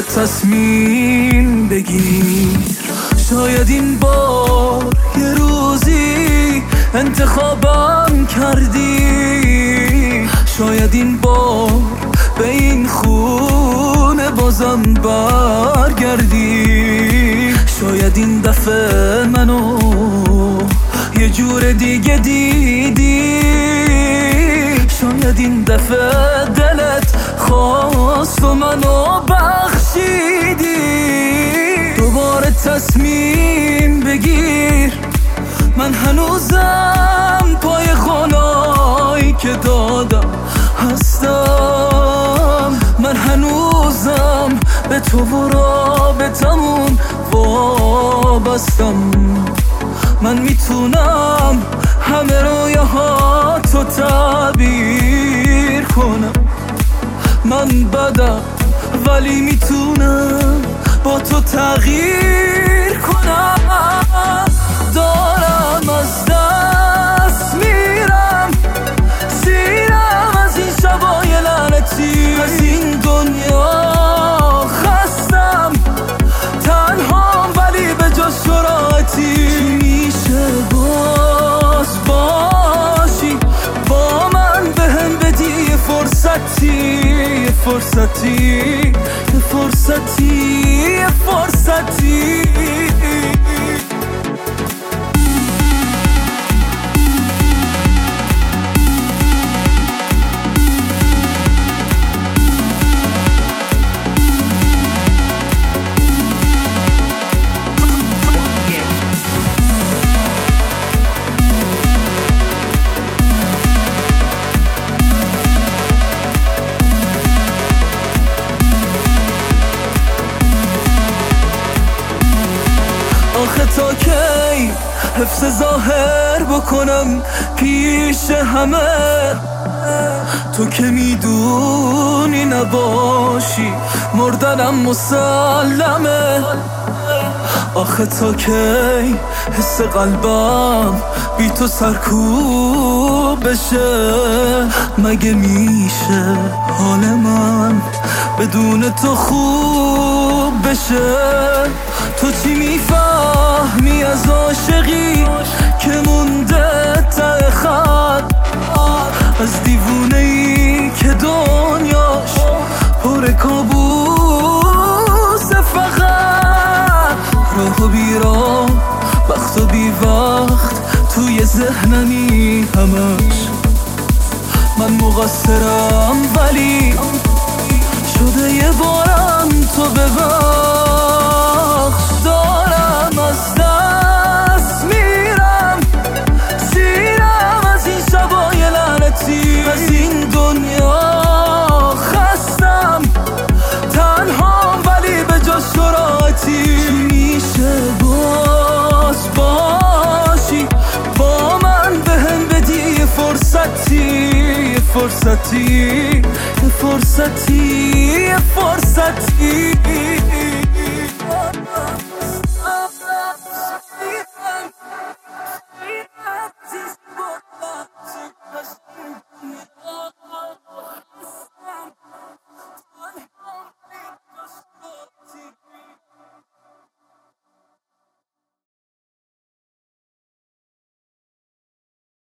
تصمیم بگیر. شاید این بار یه روزی انتخابم کردی، شاید این بار به این خونه بازم برگردی، شاید این دفعه منو یه جور دیگه دیدی، شاید این دفعه دلت خواست و منو بخشیدی. دوباره تصمیم بگیر، من هنوزم پای قولایی که دادم هستم، من هنوزم به تو و رابطمون وابستم. من میتونم همه رویاهاتو تعبیر کنم، من بدم ولی میتونم با تو تغییر کنم. دارم از دست میرم، سیرم از این شبای لعنتی، از این دنیا خستم، تنهام ولی به جز شراعتی. میشه باز باشی با من، بهم بدی یه فرصتی، یه فرصتی، یه فرصتی، یه فرصتی. آخه تا کی حفظ ظاهر بکنم پیش همه، تو که میدونی نباشی مردنم مسلمه. آخه تا کی حس قلبم بی تو سرکوب بشه، مگه میشه حال من بدون تو خوب بشه؟ تو چی میفهمی از عاشقی که مونده ته خط، از دیوونه‌ای که دنیاش پر کابوس فقط، راه و بی راه، وقت و بی وقت توی ذهنمی همش. من مقصرم ولی شده یه بارم تو ببخش. دارم از دست میرم، سیرم از این شبای لعنتی، از این دنیا خستم، تنهام ولی به جز شراعتی. میشه باز باشی با من، بهم بدی یه فرصتی، یه فرصتی، یه فرصتی، یه فرصتی.